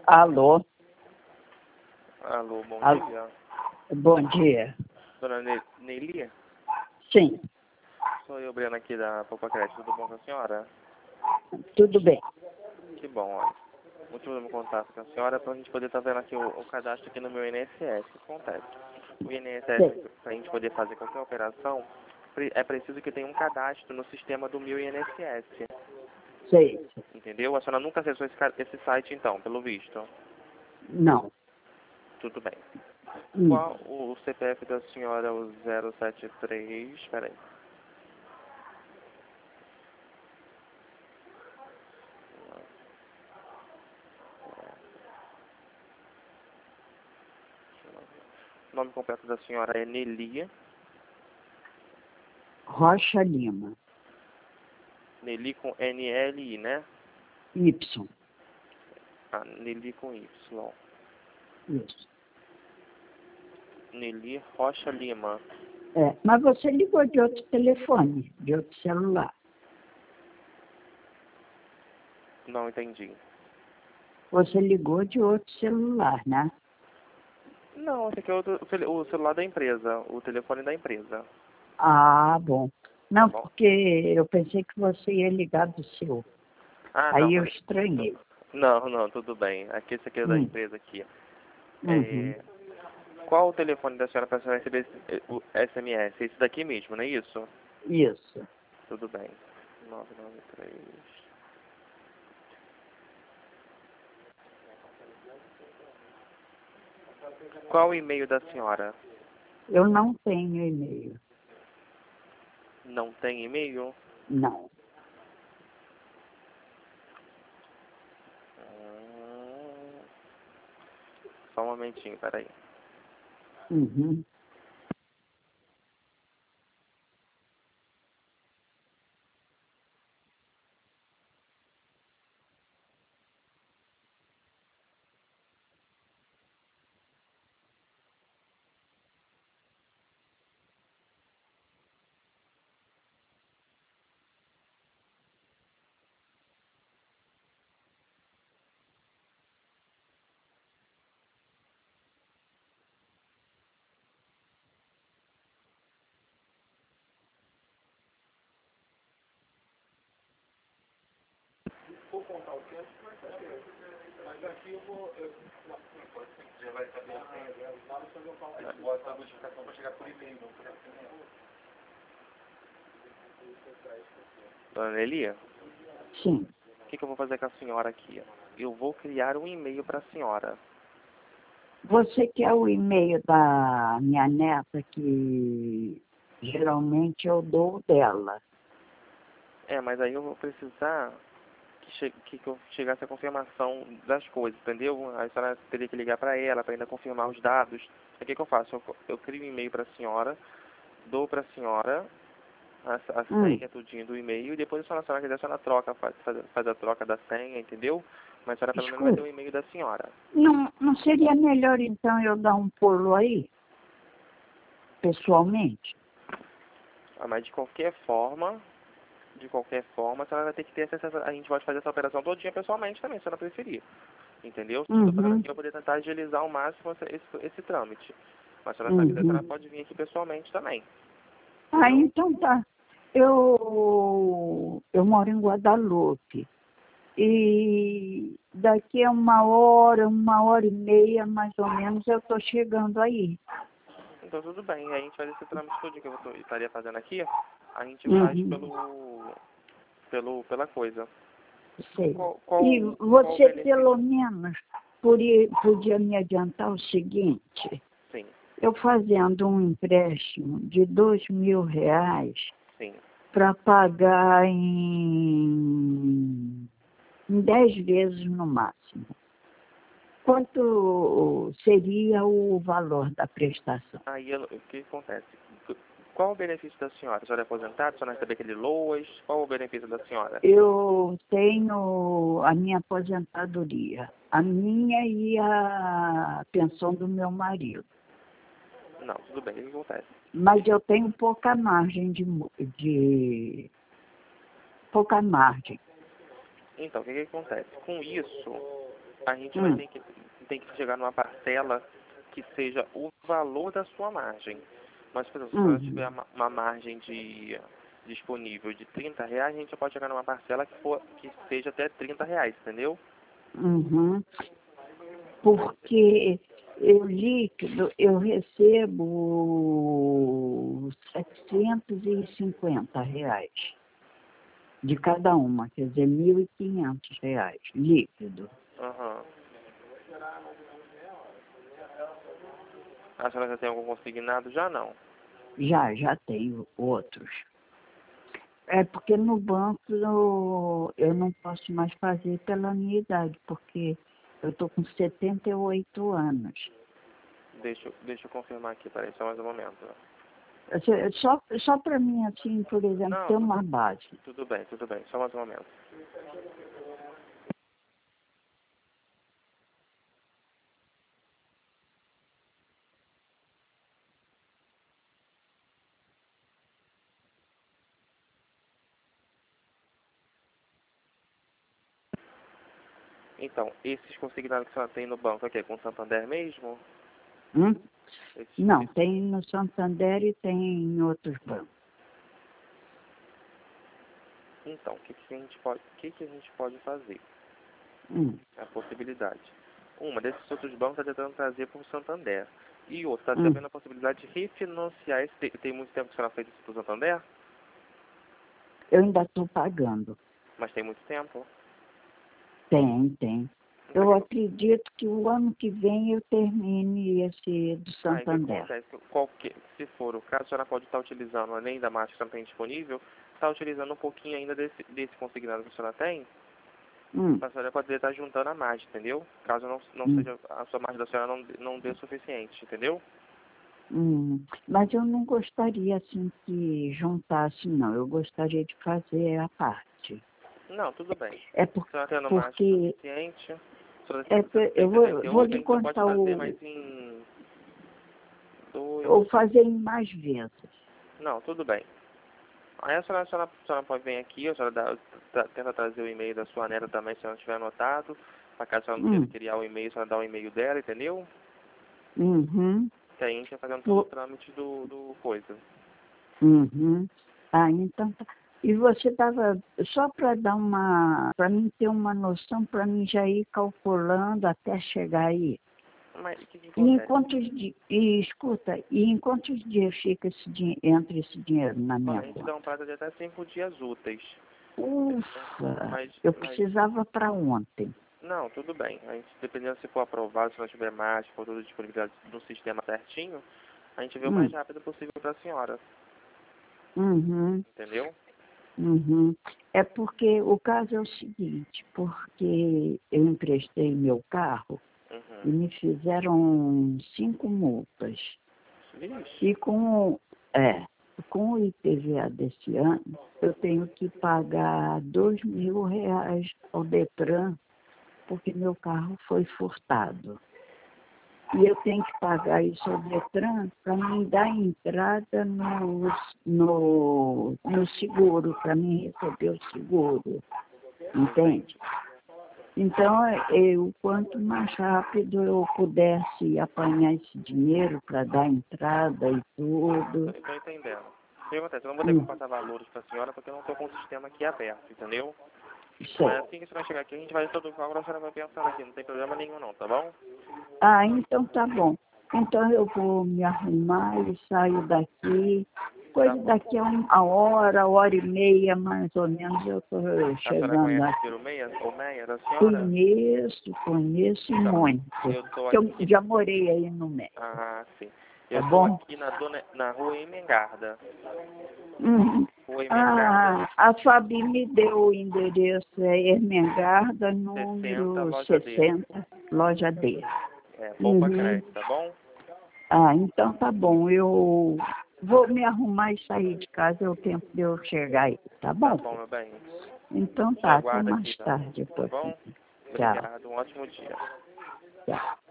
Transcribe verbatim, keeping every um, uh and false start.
Alô? Alô, bom Alô. dia. Bom dia. Dona Ne Neili? Sim, Sou eu, Breno, aqui da Poupa Crédito. Tudo bom com a senhora? tudo bem. Que bom, olha. Motivo do meu contato com a senhora é para a gente poder estar vendo aqui o, o cadastro aqui no meu I N S S. O que acontece? O I N S S, Sim. para a gente poder fazer qualquer operação, pre- é preciso que tenha um cadastro no sistema do meu I N S S. Sei. Entendeu? A senhora nunca acessou esse, ca- esse site, então, pelo visto. Não. Tudo bem. Hum. Qual o C P F da senhora, o zero sete três... Espera aí. O nome completo da senhora é Nelia. Rocha Lima. Nelly com N L I, né? Y. Ah, Nelly com Y. Isso. Nelly Rocha Lima. É, mas você ligou de outro telefone, de outro celular. Não entendi. Você ligou de outro celular, né? Não, esse aqui é o, do- o celu- o celular da empresa, o telefone da empresa. Ah, bom. Não, Tá bom? porque eu pensei que você ia ligar do seu. Ah, Aí não. eu não. estranhei. Não, não, tudo bem. Aqui, esse aqui é da Hum. empresa aqui. Uhum. É, qual o telefone da senhora para a senhora receber esse, o S M S? Esse daqui mesmo, não é isso? Isso. Tudo bem. nove nove três. Qual o e-mail da senhora? Eu não tenho e-mail. Não tem e-mail? Não. Hum, Só um momentinho, peraí. Uhum. Dona Nelia, Sim. o que, que eu vou fazer com a senhora aqui? Eu vou criar um e-mail para a senhora. Você quer o e-mail da minha neta, que geralmente eu dou dela. É, mas aí eu vou precisar que, che que, que eu chegasse a confirmação das coisas, entendeu? Aí a senhora teria que ligar para ela para ainda confirmar os dados. Aí o que, que eu faço? Eu, eu crio um e-mail para a senhora, dou para a senhora a, a Hum, senha, tudinho do e-mail, e depois a senhora, a senhora quiser, a senhora troca, faz, faz, faz a troca da senha, entendeu? Mas a senhora pelo menos vai ter escuta, o e-mail da senhora. não, não seria melhor então eu dar um pulo aí, pessoalmente? Ah, mas de qualquer forma, de qualquer forma, a senhora vai ter que ter acesso, a gente pode fazer essa operação todinha pessoalmente também, se a senhora preferir. Entendeu? Estou fazendo Uhum, aqui para poder tentar agilizar ao máximo esse, esse, esse trâmite. Mas se a senhora quiser, a senhora uhum. pode vir aqui pessoalmente também. Ah, Entendeu? então tá. Eu, eu moro em Guadalupe. E daqui a uma hora, uma hora e meia, mais ou menos, eu estou chegando aí. Então tudo bem. Aí a gente faz esse trâmite todo que eu tô- estaria fazendo aqui. A gente faz Uhum, pelo, pelo, pela coisa. sei. Qual, qual, E qual o você, benefício? pelo menos, podia, podia me adiantar o seguinte: Sim, eu fazendo um empréstimo de dois mil reais sim. para pagar em, em dez vezes no máximo. Quanto seria o valor da prestação? Aí eu- o que acontece? Qual o benefício da senhora? A senhora é aposentada? A senhora recebe aquele LOAS? Qual o benefício da senhora? Eu tenho a minha aposentadoria, a minha e a pensão do meu marido. Não, tudo bem. O que acontece? Mas eu tenho pouca margem de, mu- de pouca margem. Então, o que, que acontece? Com isso, a gente vai Hum. ter que, tem que chegar numa parcela que seja o valor da sua margem. Mas, por exemplo, se Uhum. ela tiver uma, uma margem de, disponível de trinta reais, a gente já pode chegar numa parcela que, for, que seja até trinta reais, entendeu? Uhum. Porque eu líquido, eu recebo setecentos e cinquenta reais de cada uma, quer dizer, mil e quinhentos reais líquido. Aham. A senhora já tem algum consignado? Já não. Já, já tenho outros. É porque no banco eu, eu não posso mais fazer pela minha idade, porque eu estou com setenta e oito anos. Deixa, eu- deixa eu confirmar aqui, peraí, só mais um momento. Assim, Só, só para mim, assim, por exemplo, Não, ter tudo, uma base. tudo bem, tudo bem, só mais um momento. Então, esses consignados que a senhora tem no banco aqui é com o Santander mesmo? Hum? Esses, Não, esses- tem no Santander e tem em outros bancos. Então, o que, que a gente pode, o que, que a gente pode fazer? Hum, A possibilidade. Uma, desses outros bancos está tentando trazer para o Santander. E outra, está hum. vendo a possibilidade de refinanciar esse. Tem, tem muito tempo que a senhora fez isso para o Santander? Eu ainda estou pagando. Mas tem muito tempo. Tem, tem. Então, Eu o que, acredito que o ano que vem eu termine esse do aí, o que Santander. acontece? Qualquer, se for o caso, a senhora pode estar utilizando, além da marca que a senhora tem disponível, está utilizando um pouquinho ainda desse, desse consignado que a senhora tem, Hum, a senhora poderia estar juntando a margem, entendeu? Caso não, não hum, seja, a sua margem da senhora não, não dê o suficiente, entendeu? hum. Mas eu não gostaria assim que juntasse, não. Eu gostaria de fazer a parte. Não, tudo bem. É por, Se a senhora tendo margem porque suficiente, a senhora é, tem, por- tem eu vou, vou setenta e oito, a lhe gente só pode contar fazer o. mais em dois. Ou fazer em mais vezes. Não, tudo bem. Aí a senhora, a senhora, a senhora pode vir aqui, a senhora dá, tá- tenta trazer o e-mail da sua neta também, se ela não tiver anotado. Para caso a senhora não queira Hum, criar o e-mail, a senhora dá o e-mail dela, entendeu? uhum, Que aí a gente vai fazendo todo o por- trâmite do, do coisa. uhum. Ah, então tá. E você estava, só para dar uma, para mim ter uma noção, para mim já ir calculando até chegar aí. Mas o que, que E em acontece? quantos dias, e escuta, e em quantos dias fica esse dinheiro, entra esse dinheiro na Olha, minha a gente conta? dá um prazo de até cinco dias úteis. Ufa, Mas, eu mas, precisava para ontem. não, tudo bem. A gente, dependendo se for aprovado, se não tiver mais, se for tudo disponibilidade no sistema certinho, a gente vê o mais Hum, rápido possível para a senhora. uhum, Entendeu? uhum. É porque o caso é o seguinte, porque eu emprestei meu carro e Uhum. me fizeram cinco multas. Vixe. E com, é, com o I P V A desse ano, eu tenho que pagar dois mil reais ao Detran, porque meu carro foi furtado. E eu tenho que pagar isso ao Detran para me dar entrada no, no, no seguro, para mim receber o seguro. Entende? Então, eu, quanto mais rápido eu pudesse apanhar esse dinheiro para dar entrada e tudo. Estou entendendo. O que acontece? Eu não vou ter Hum, como passar valores para a senhora porque eu não estou com o sistema aqui aberto, entendeu? sei. Mas assim que a senhora chegar aqui, a gente vai todo o cálculo, a senhora vai pensando aqui, não tem problema nenhum não, tá bom? Ah, então tá bom. Então eu vou me arrumar e sair daqui. Tá Coisa bom. daqui a uma hora, hora e meia, mais ou menos, eu estou A senhora chegando conhece o aqui. Ciro Meia, ou Meia da senhora? Conheço, conheço Então, muito. eu tô Que eu aqui. já morei aí no México, Ah, sim. tá Eu tô bom? aqui na, dona, na rua Emengarda. Uhum. Rua Emengarda, Ah, a Fabi me deu o endereço, é Ermengarda, sessenta, número loja D. sessenta, loja D. É, Poupa Uhum. Crédito, tá bom? Ah, então tá bom. Eu vou me arrumar e sair de casa, é o tempo de eu chegar aí, tá Tá bom? bom, meu bem. Então Te tá, até aguardo aqui, mais tá? tarde, Tá pouquinho. bom? Tchau, Obrigado, um ótimo dia. tchau.